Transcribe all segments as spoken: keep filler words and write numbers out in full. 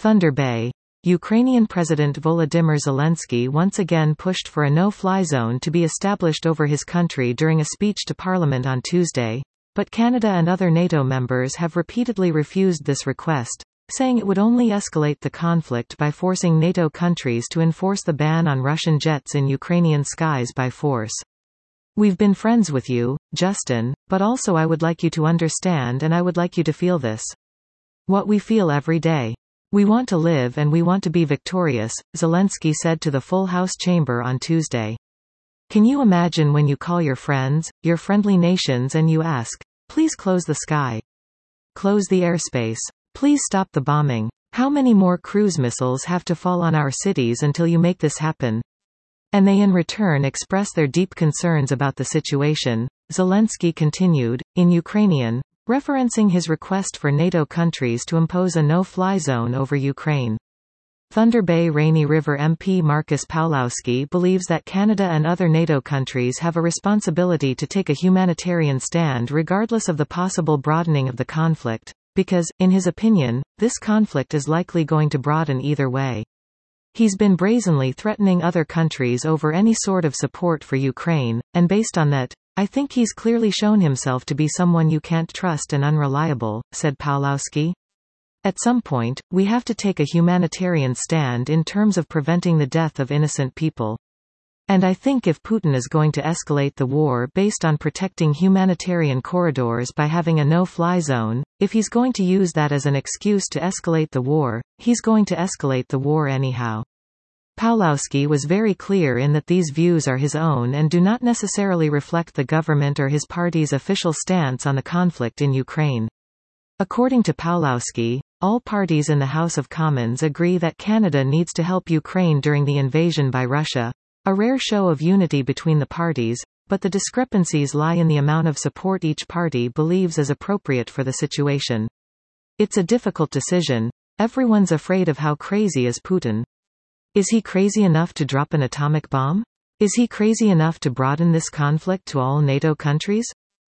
Thunder Bay. Ukrainian President Volodymyr Zelensky once again pushed for a no-fly zone to be established over his country during a speech to Parliament on Tuesday, but Canada and other NATO members have repeatedly refused this request, saying it would only escalate the conflict by forcing NATO countries to enforce the ban on Russian jets in Ukrainian skies by force. "We've been friends with you, Justin, but also I would like you to understand and I would like you to feel this. What we feel every day. We want to live and we want to be victorious," Zelensky said to the full House chamber on Tuesday. "Can you imagine when you call your friends, your friendly nations and you ask, please close the sky. Close the airspace. Please stop the bombing. How many more cruise missiles have to fall on our cities until you make this happen?" And they in return express their deep concerns about the situation, Zelensky continued, in Ukrainian, referencing his request for NATO countries to impose a no-fly zone over Ukraine. Thunder Bay Rainy River M P Marcus Pawlowski believes that Canada and other NATO countries have a responsibility to take a humanitarian stand regardless of the possible broadening of the conflict, because, in his opinion, this conflict is likely going to broaden either way. He's been brazenly threatening other countries over any sort of support for Ukraine, and based on that, "I think he's clearly shown himself to be someone you can't trust and unreliable," said Pawlowski. "At some point, we have to take a humanitarian stand in terms of preventing the death of innocent people. And I think if Putin is going to escalate the war based on protecting humanitarian corridors by having a no-fly zone, if he's going to use that as an excuse to escalate the war, he's going to escalate the war anyhow." Pawlowski was very clear in that these views are his own and do not necessarily reflect the government or his party's official stance on the conflict in Ukraine. According to Pawlowski, all parties in the House of Commons agree that Canada needs to help Ukraine during the invasion by Russia, a rare show of unity between the parties, but the discrepancies lie in the amount of support each party believes is appropriate for the situation. "It's a difficult decision. Everyone's afraid of how crazy is Putin. Is he crazy enough to drop an atomic bomb? Is he crazy enough to broaden this conflict to all NATO countries?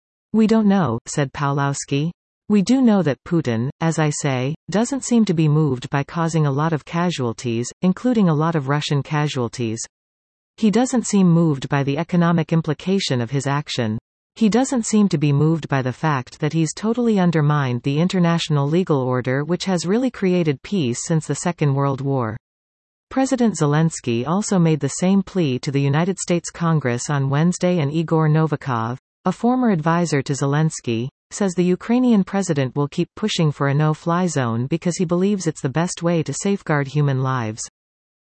We don't know," said Pawlowski. "We do know that Putin, as I say, doesn't seem to be moved by causing a lot of casualties, including a lot of Russian casualties. He doesn't seem moved by the economic implication of his action. He doesn't seem to be moved by the fact that he's totally undermined the international legal order which has really created peace since the Second World War." President Zelensky also made the same plea to the United States Congress on Wednesday, and Igor Novikov, a former advisor to Zelensky, says the Ukrainian president will keep pushing for a no-fly zone because he believes it's the best way to safeguard human lives.